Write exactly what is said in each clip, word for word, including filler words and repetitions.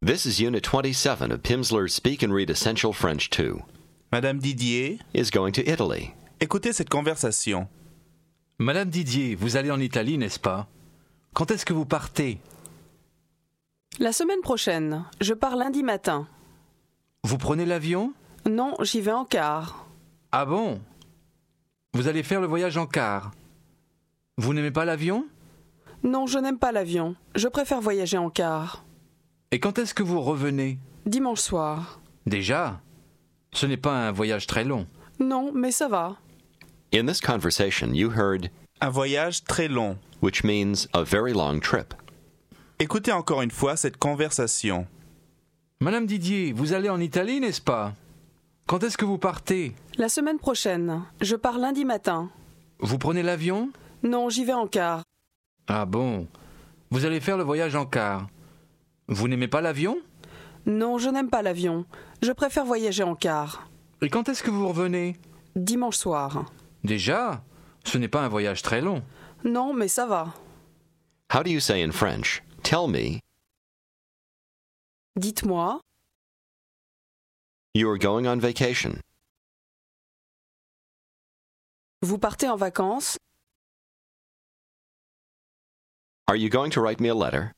This is Unit twenty-seven of Pimsleur's Speak and Read Essential French two. Madame Didier, Is going to Italy. écoutez cette conversation. Madame Didier, vous allez en Italie, n'est-ce pas? Quand est-ce que vous partez? La semaine prochaine. Je pars lundi matin. Vous prenez l'avion? Non, j'y vais en car. Ah bon? Vous allez faire le voyage en car. Vous n'aimez pas l'avion? Non, je n'aime pas l'avion. Je préfère voyager en car. Et quand est-ce que vous revenez? Dimanche soir. Déjà? Ce n'est pas un voyage très long. Non, mais ça va. In this conversation, you heard, Un voyage très long. which means a very long trip. Écoutez encore une fois cette conversation. Madame Didier, vous allez en Italie, n'est-ce pas? Quand est-ce que vous partez? La semaine prochaine. Je pars lundi matin. Vous prenez l'avion? Non, j'y vais en car. Ah bon? Vous allez faire le voyage en car. Vous n'aimez pas l'avion? Non, je n'aime pas l'avion. Je préfère voyager en car. Et quand est-ce que vous revenez? Dimanche soir. Déjà? Ce n'est pas un voyage très long. Non, mais ça va. How do you say in French, tell me, Dites-moi, you are going on vacation? vous partez en vacances? Are you going to write me a letter?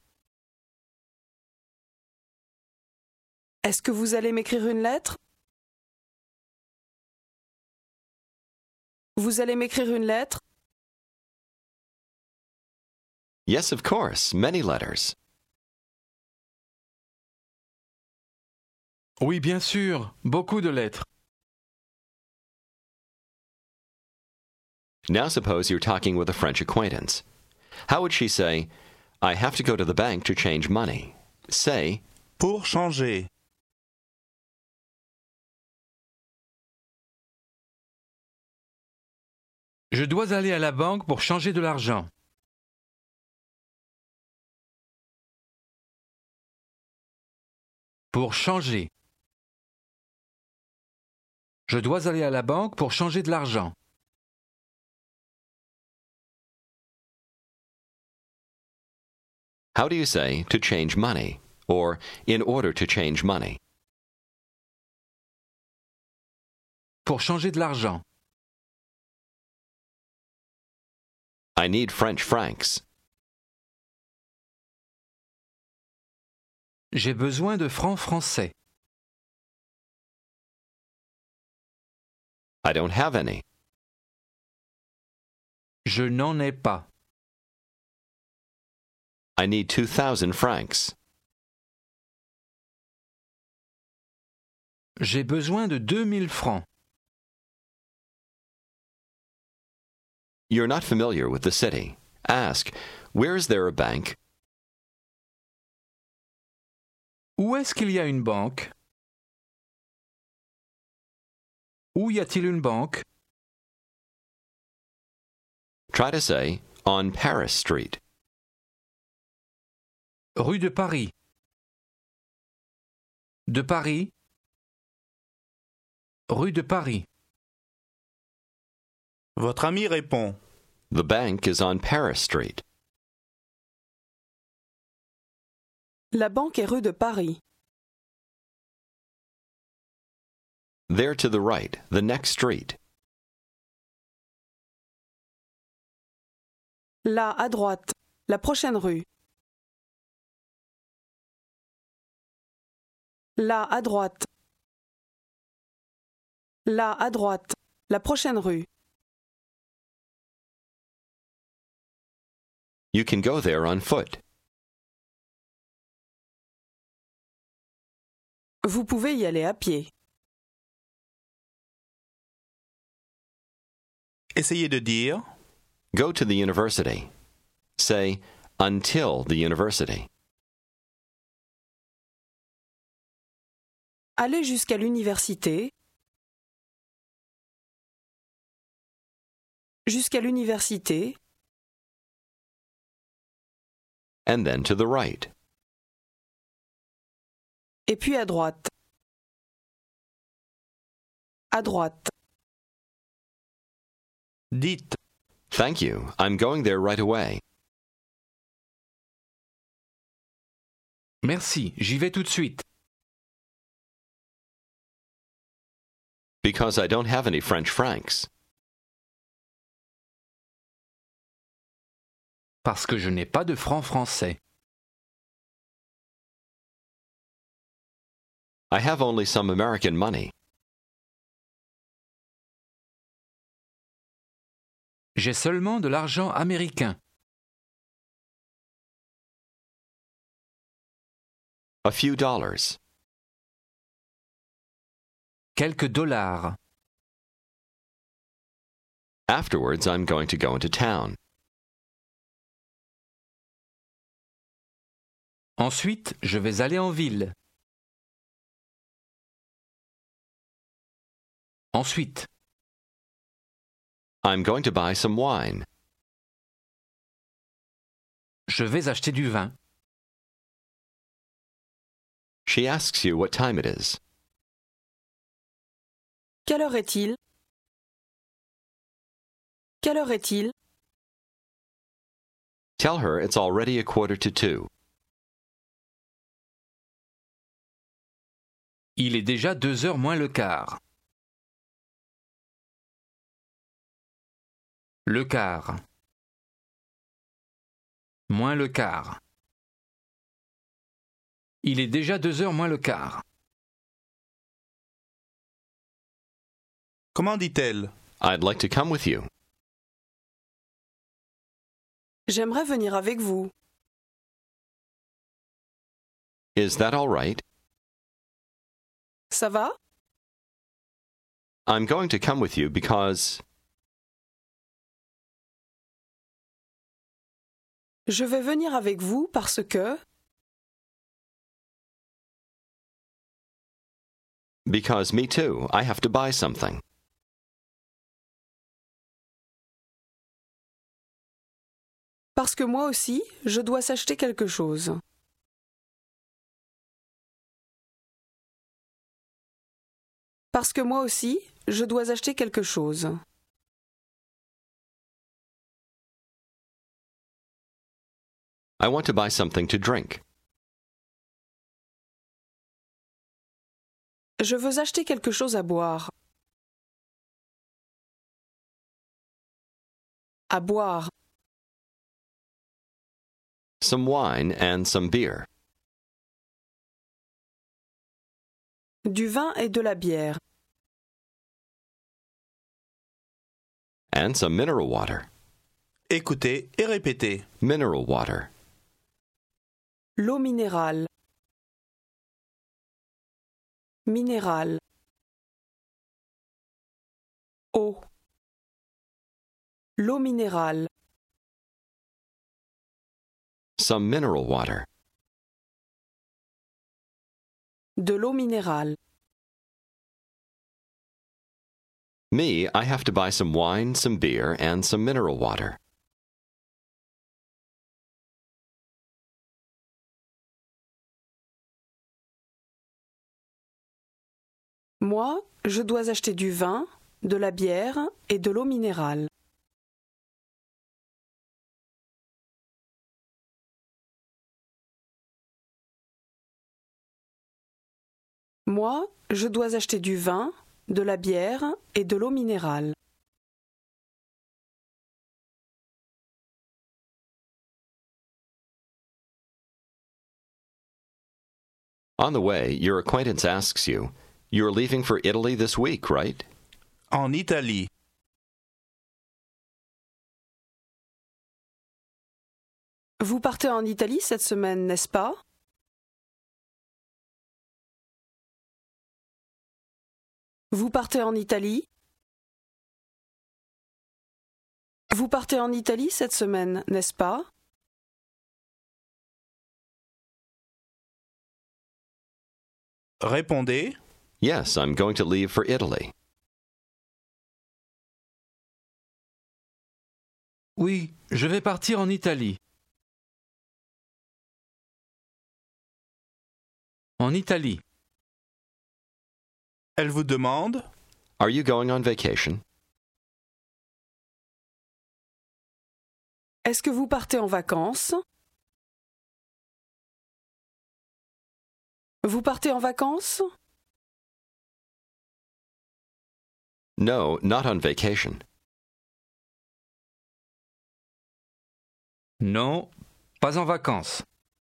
Est-ce que vous allez m'écrire une lettre? Vous allez m'écrire une lettre? Yes, of course, many letters. Oui, bien sûr. Beaucoup de lettres. Now suppose you're talking with a French acquaintance. How would she say, I have to go to the bank to change money? Say, Pour changer. Je dois aller à la banque pour changer de l'argent. Pour changer. Je dois aller à la banque pour changer de l'argent. how do you say to change money? Or in order to change money? Pour changer de l'argent. I need French francs. J'ai besoin de francs français. I don't have any. Je n'en ai pas. I need two thousand francs. J'ai besoin de deux mille francs. You're not familiar with the city. Ask, where is there a bank? Où est-ce qu'il y a une banque? Où y a-t-il une banque? Try to say, on Paris Street. Rue de Paris. De Paris. Rue de Paris. Votre ami répond. The bank is on Paris Street. La banque est rue de Paris. There to the right, the next street. Là, à droite. La prochaine rue. Là, à droite. Là, à droite. La prochaine rue. You can go there on foot. Vous pouvez y aller à pied. Essayez de dire. Go to the university. Say, until the university. Aller jusqu'à l'université. Jusqu'à l'université. And then to the right. Et puis à droite. À droite. Dites. Thank you. I'm going there right away. Merci, j'y vais tout de suite. Because I don't have any French francs. Parce que je n'ai pas de francs français. I have only some American money. J'ai seulement de l'argent américain. A few dollars. Quelques dollars. Afterwards, I'm going to go into town. Ensuite, je vais aller en ville. Ensuite, I'm going to buy some wine. je vais acheter du vin. She asks you what time it is. Quelle heure est-il? Quelle heure est-il? Tell her it's already a quarter to two. Il est déjà deux heures moins le quart. Le quart. Moins le quart. Il est déjà deux heures moins le quart. Comment dit-elle? I'd like to come with you. J'aimerais venir avec vous. Is that all right? Ça va? I'm going to come with you because... Je vais venir avec vous parce que... Because me too, I have to buy something. Parce que moi aussi, je dois s'acheter quelque chose. Parce que moi aussi, je dois acheter quelque chose. I want to buy something to drink. Je veux acheter quelque chose à boire. À boire. Some wine and some beer. Du vin et de la bière. And some mineral water. Écoutez et répétez. Mineral water. L'eau minérale. Minérale. Eau. L'eau minérale. Some mineral water. De l'eau minérale. Me, I have to buy some wine, some beer, and some mineral water. Moi, je dois acheter du vin, de la bière et de l'eau minérale. Moi, je dois acheter du vin, de la bière et de l'eau minérale. On the way, your acquaintance asks you, You're leaving for Italy this week, right? En Italie. Vous partez en Italie cette semaine, n'est-ce pas? Vous partez en Italie? Vous partez en Italie cette semaine, n'est-ce pas? Répondez. Yes, I'm going to leave for Italy. Oui, je vais partir en Italie. En Italie. Elle vous demande. Are you going on vacation? Est-ce que vous partez en vacances? Vous partez en vacances? No, not on vacation. Non, pas en vacances.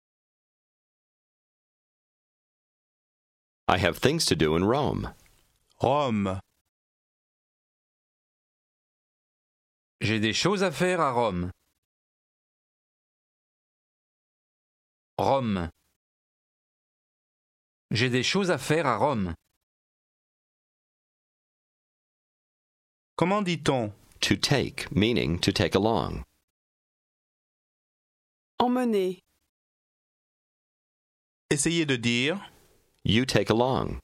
I have things to do in Rome. Rome. J'ai des choses à faire à Rome. Rome. J'ai des choses à faire à Rome. Comment dit-on? To take, meaning to take along. Emmener. Essayez de dire You take along.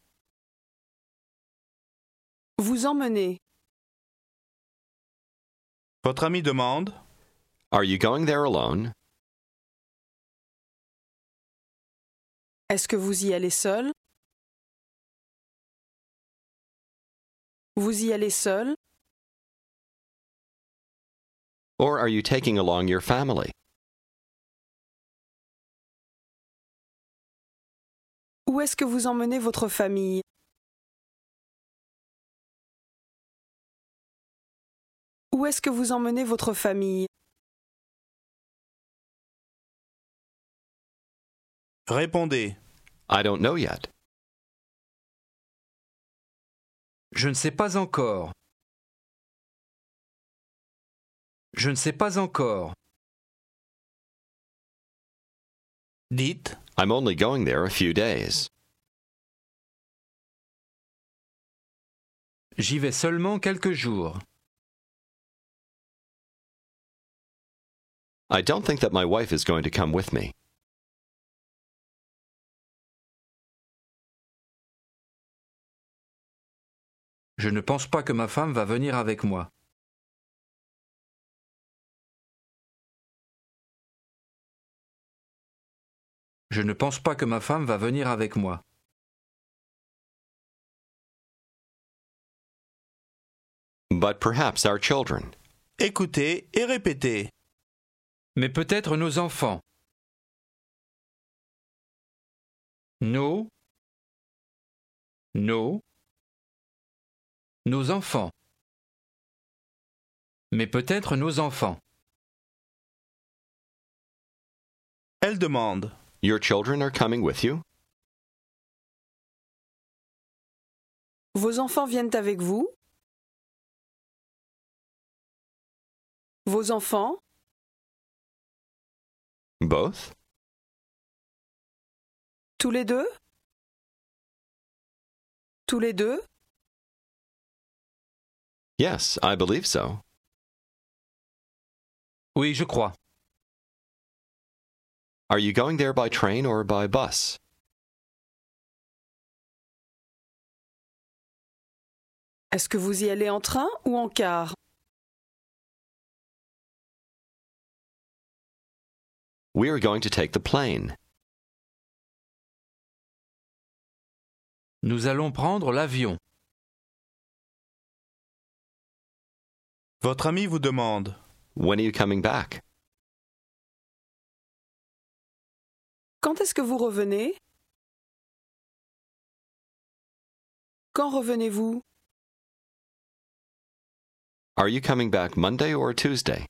Vous emmenez. Votre ami demande Are you going there alone? Est-ce que vous y allez seul? Vous y allez seul? Or are you taking along your family? Où est-ce que vous emmenez votre famille? Où est-ce que vous emmenez votre famille? Répondez. I don't know yet. Je ne sais pas encore. Je ne sais pas encore. Dites I'm only going there a few days. J'y vais seulement quelques jours. I don't think that my wife is going to come with me. Je ne pense pas que ma femme va venir avec moi. Je ne pense pas que ma femme va venir avec moi. But perhaps our children. écoutez et répétez. Mais peut-être nos enfants. Nos. Nos. Nos enfants. Mais peut-être nos enfants. Elle demande Your children are coming with you? Vos enfants viennent avec vous? Vos enfants? Both? Tous les deux? Tous les deux? Yes, I believe so. Oui, je crois. Are you going there by train or by bus? Est-ce que vous y allez en train ou en car? We are going to take the plane. Nous allons prendre l'avion. Votre ami vous demande When are you coming back? Quand est-ce que vous revenez? Quand revenez-vous? Are you coming back Monday or Tuesday?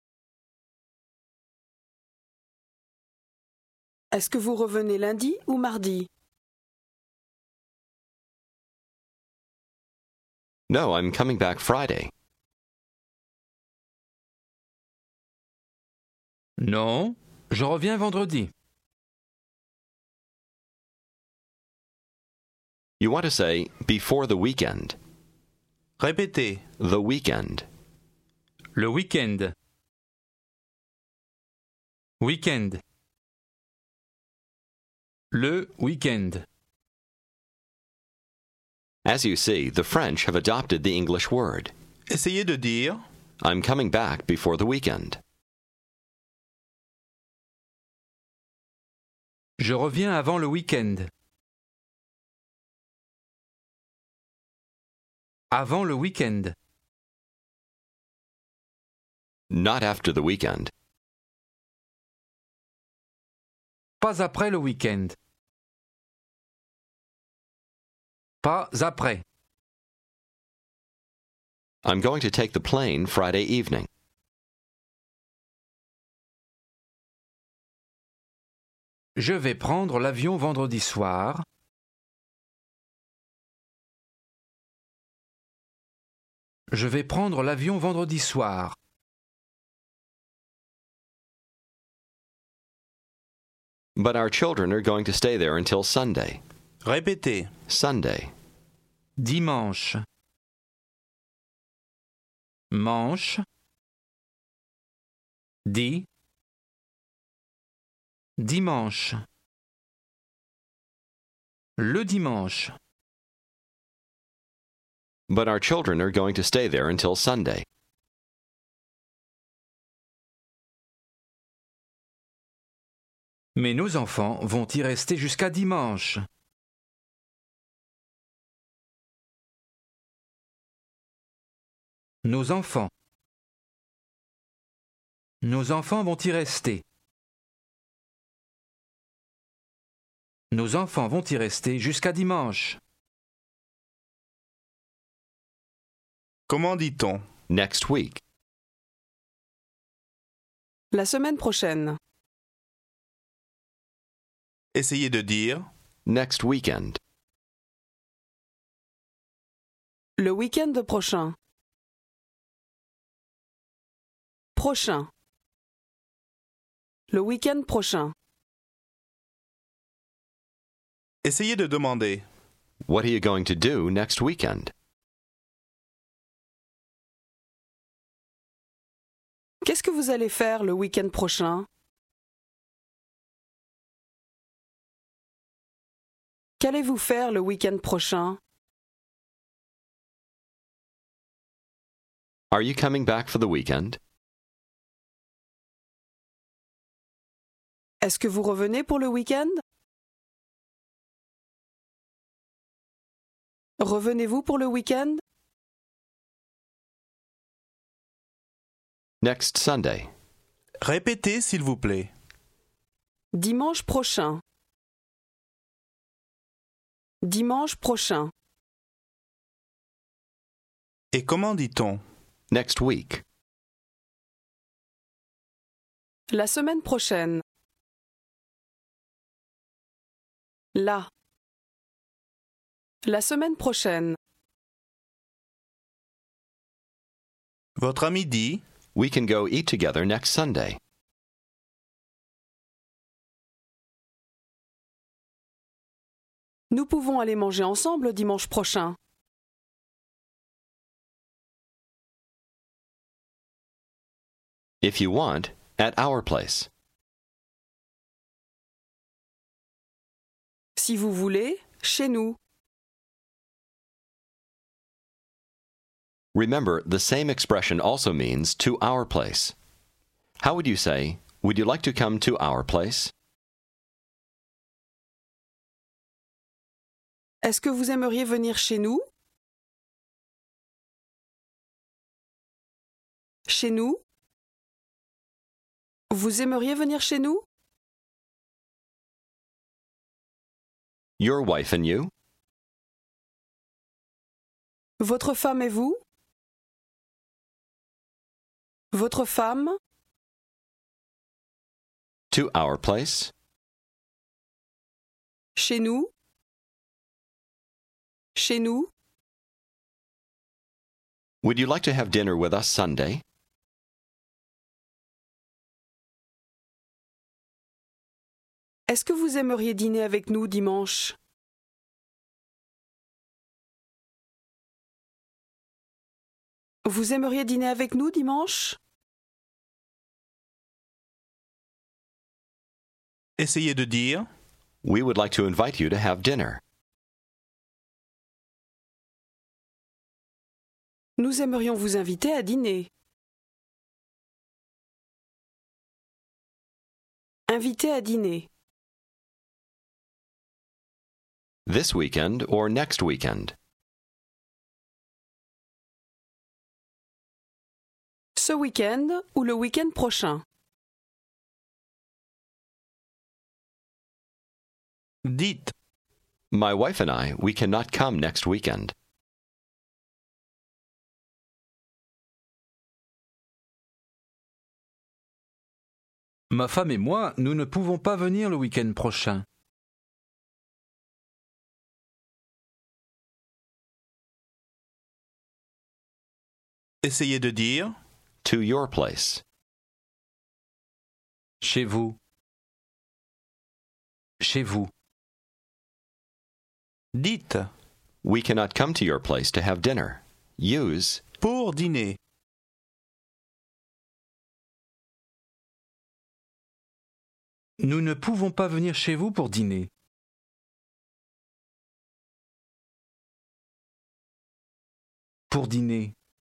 Est-ce que vous revenez lundi ou mardi? No, I'm coming back Friday. Non, je reviens vendredi. You want to say before the weekend. Répétez. The weekend. Le week-end. Week-end. Le week-end. As you see, the French have adopted the English word. Essayez de dire I'm coming back before the weekend. Je reviens avant le week-end. Avant le week-end. Not after the weekend. Pas après le week-end. Pas après. I'm going to take the plane Friday evening. Je vais prendre l'avion vendredi soir. Je vais prendre l'avion vendredi soir. But our children are going to stay there until Sunday. Répétez. Sunday. Dimanche. Manche. Di. Dimanche. Le dimanche. But our children are going to stay there until Sunday. Mais nos enfants vont y rester jusqu'à dimanche. Nos enfants. Nos enfants vont y rester. Nos enfants vont y rester jusqu'à dimanche. Comment dit-on? Next week. La semaine prochaine. Essayez de dire Next weekend. Le week-end prochain. Prochain. Le week-end prochain. Essayez de demander What are you going to do next weekend? Qu'est-ce que vous allez faire le week-end prochain? Qu'allez-vous faire le week-end prochain? Are you coming back for the weekend? Est-ce que vous revenez pour le week-end? Revenez-vous pour le week-end? Next Sunday. Répétez s'il vous plaît. Dimanche prochain. Dimanche prochain. Et comment dit-on? Next week. La semaine prochaine. Là. La semaine prochaine. Votre ami dit We can go eat together next Sunday. Nous pouvons aller manger ensemble dimanche prochain. If you want, at our place. Si vous voulez, chez nous. Remember, the same expression also means to our place. How would you say, would you like to come to our place? Est-ce que vous aimeriez venir chez nous? Chez nous? Vous aimeriez venir chez nous? Your wife and you? Votre femme et vous? Votre femme? To our place? Chez nous? Chez nous? Would you like to have dinner with us Sunday? Est-ce que vous aimeriez dîner avec nous dimanche? Vous aimeriez dîner avec nous dimanche? Essayez de dire We would like to invite you to have dinner. Nous aimerions vous inviter à dîner. Inviter à dîner. This weekend or next weekend? Ce week-end ou le week-end prochain? dites My wife and I, we cannot come next weekend. Ma femme et moi, nous ne pouvons pas venir le week-end prochain. Essayez de dire To your place. Chez vous. Chez vous. dites We cannot come to your place to have dinner. Use pour dîner. Nous ne pouvons pas venir chez vous pour dîner. Pour dîner.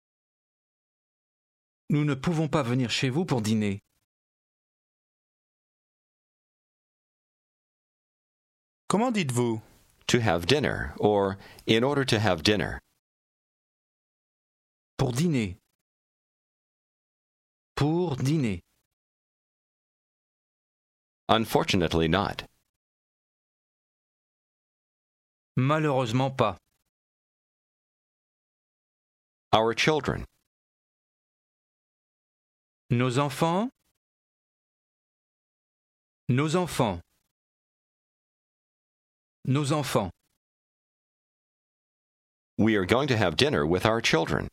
Nous ne pouvons pas venir chez vous pour dîner. Comment dites-vous to have dinner or in order to have dinner. Pour dîner. Pour dîner. Unfortunately not. Malheureusement pas. Our children. Nos enfants. Nos enfants. Nos enfants. We are going to have dinner with our children.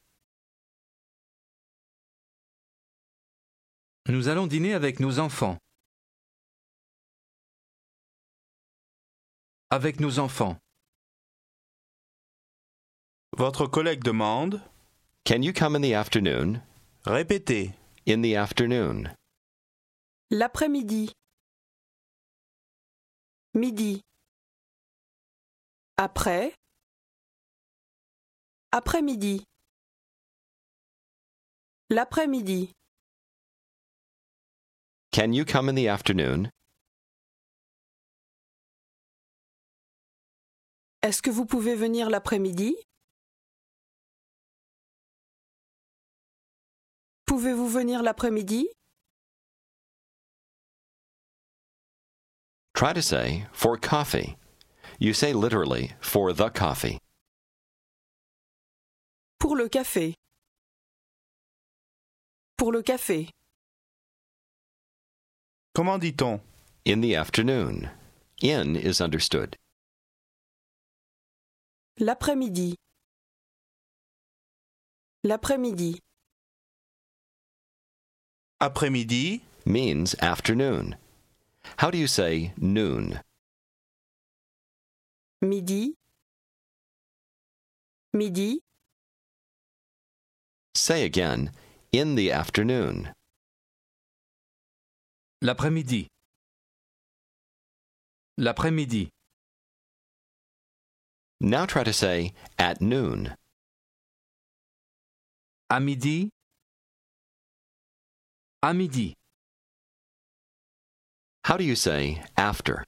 Nous allons dîner avec nos enfants. Avec nos enfants. Votre collègue demande Can you come in the afternoon? Répétez. In the afternoon. L'après-midi. Midi. Après. Après-midi. L'après-midi. Can you come in the afternoon? Est-ce que vous pouvez venir l'après-midi? Pouvez-vous venir l'après-midi? Try to say for coffee. You say literally for the coffee. Pour le café. Pour le café. Comment dit-on In the afternoon. In is understood. L'après-midi. L'après-midi. Après-midi, Means afternoon. How do you say noon? Midi. Midi. Say again, in the afternoon. L'après-midi. L'après-midi. Now try to say at noon. À midi. À midi. How do you say after?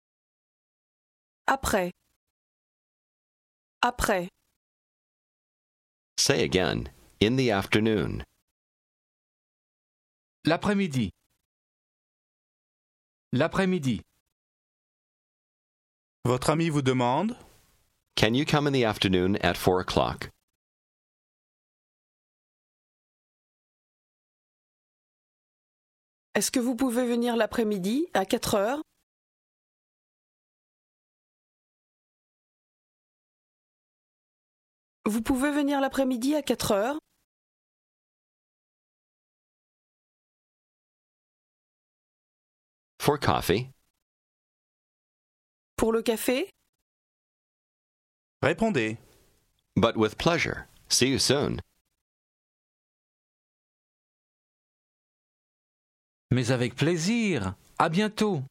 Après. Après. Say again, in the afternoon. L'après-midi. L'après-midi. votre ami vous demande Can you come in the afternoon at four o'clock? Est-ce que vous pouvez venir l'après-midi à quatre heures? Vous pouvez venir l'après-midi à quatre heures? For coffee? Pour le café? Répondez. But with pleasure. See you soon. Mais avec plaisir. À bientôt.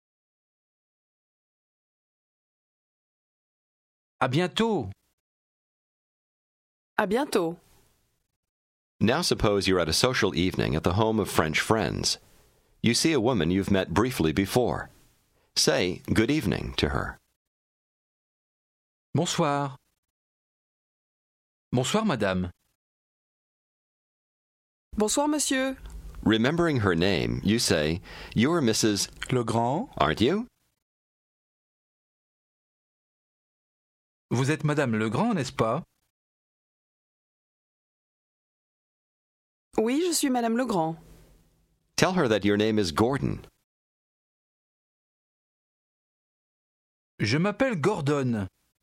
À bientôt. À bientôt. Now suppose you're at a social evening at the home of French friends. You see a woman you've met briefly before. Say good evening to her. Bonsoir. Bonsoir, madame. Bonsoir, monsieur. Remembering her name, you say, You're Missus Legrand, aren't you? Vous êtes Madame Legrand, n'est-ce pas? Oui, je suis Madame Legrand. Tell her that your name is Gordon. Je m'appelle Gordon.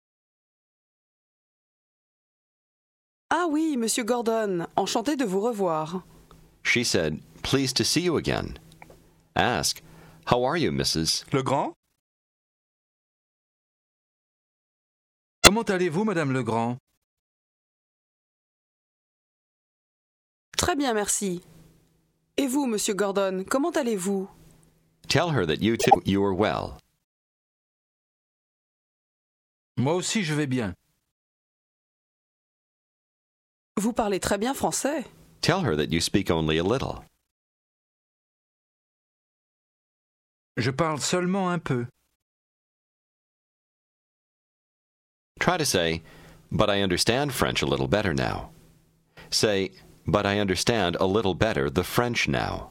Ah oui, Monsieur Gordon, enchanté de vous revoir. She said, pleased to see you again. Ask, how are you, Missus Legrand? Comment allez-vous, Madame Legrand? Très bien, merci. Et vous, Monsieur Gordon, comment allez-vous? Tell her that you too, you are well. Moi aussi, je vais bien. Vous parlez très bien français. Tell her that you speak only a little. Je parle seulement un peu. Try to say, but I understand French a little better now. Say, but I understand a little better the French now.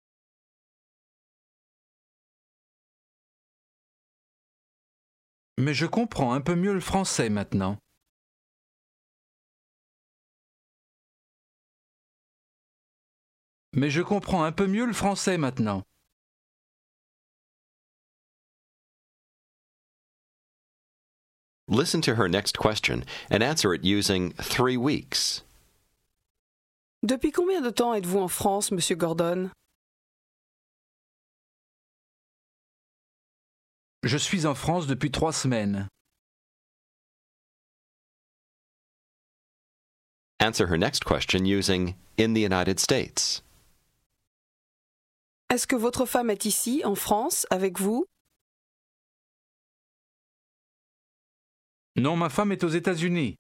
Mais je comprends un peu mieux le français maintenant. Mais je comprends un peu mieux le français maintenant. Listen to her next question and answer it using three weeks. Depuis combien de temps êtes-vous en France, Monsieur Gordon? Je suis en France depuis trois semaines. Answer her next question using in the United States. Est-ce que votre femme est ici, en France, avec vous? Non, ma femme est aux États-Unis.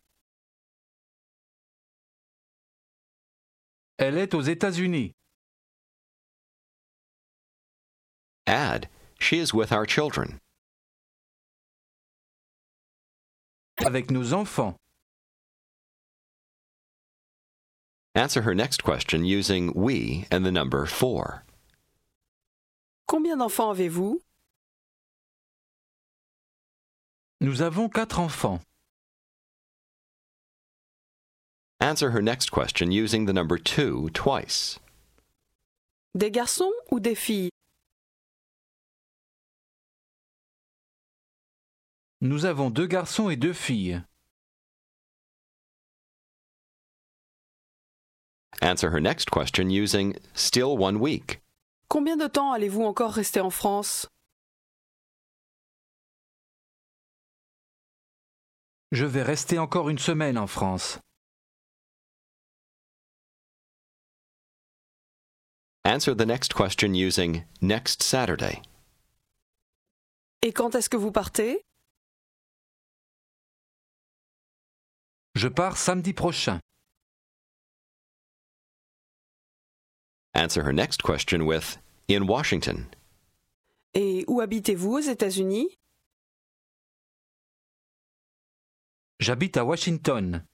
Elle est aux États-Unis. Add, she is with our children. Avec nos enfants. Answer her next question using we and the number four. Combien d'enfants avez-vous? Nous avons quatre enfants. Answer her next question using the number two twice. Des garçons ou des filles? Nous avons deux garçons et deux filles. Answer her next question using still one week. Combien de temps allez-vous encore rester en France? Je vais rester encore une semaine en France. Answer the next question using next Saturday. Et quand est-ce que vous partez? Je pars samedi prochain. Answer her next question with in Washington. Et où habitez-vous aux États-Unis? J'habite à Washington.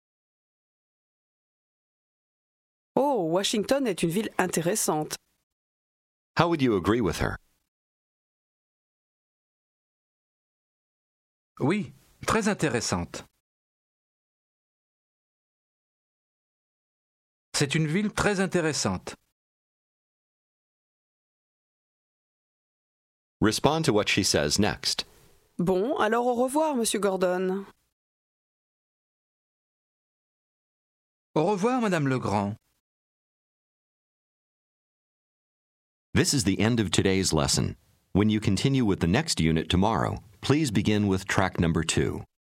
Oh, Washington est une ville intéressante. How would you agree with her? Oui, très intéressante. C'est une ville très intéressante. Respond to what she says next. Bon, alors au revoir, Monsieur Gordon. Au revoir, Madame Legrand. This is the end of today's lesson. When you continue with the next unit tomorrow, please begin with track number two.